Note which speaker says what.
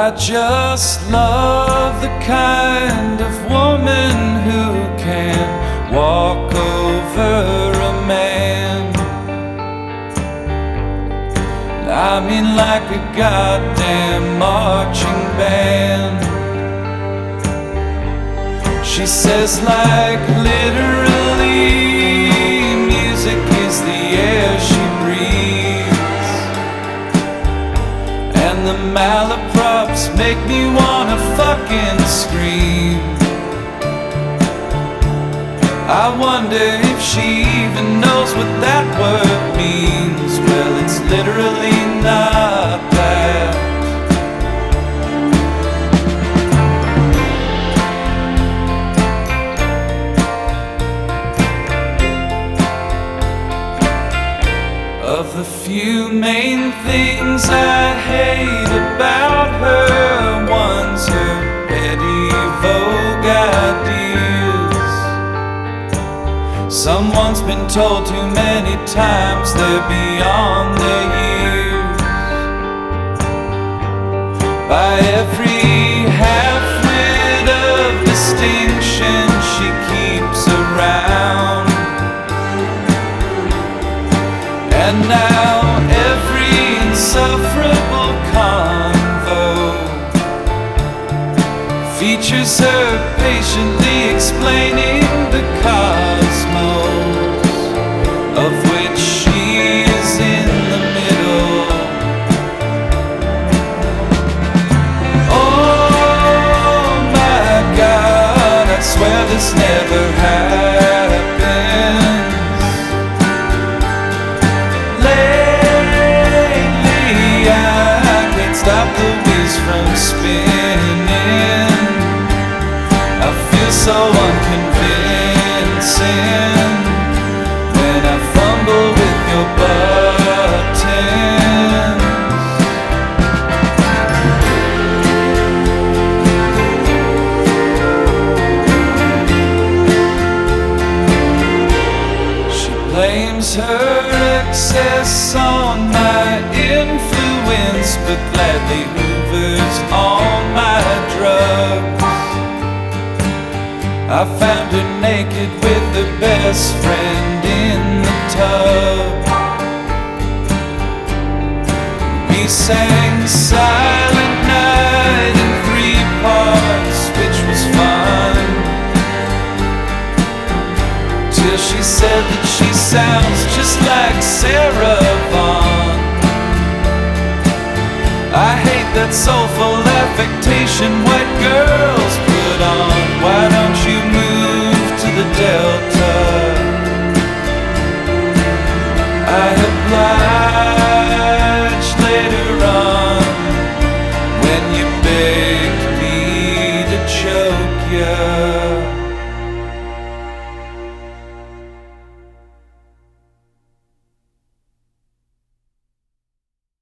Speaker 1: I just love the kind of woman who can walk over a man. I mean, like a goddamn marching band. She says, like literally, music is the air she breathes, and the malaprops make me wanna fucking scream. I wonder if she even knows what that word means. Well, it's literally not that. Of the few main things I hate about her, one's her petty vogue ideas. Someone's been told too many times they're beyond their years. By every half-wit of distinction she keeps around. And now every insufferable convo features her patiently explaining the cosmos, of which she is in the middle. Oh my God, I swear this never happened. Stop the wheels from spinning. I feel so unconvincing when I fumble with your buttons. She blames her excess on my influence, but gladly hoovers all my drugs. I found her naked with her best friend in the tub. We sang Silent Night in 3 parts, which was fun, till she said that she sounds just like Sarah Vaughan. I hate that soulful affectation white girls put on. Why don't you move to the Delta? I obliged later on when you begged me to choke you.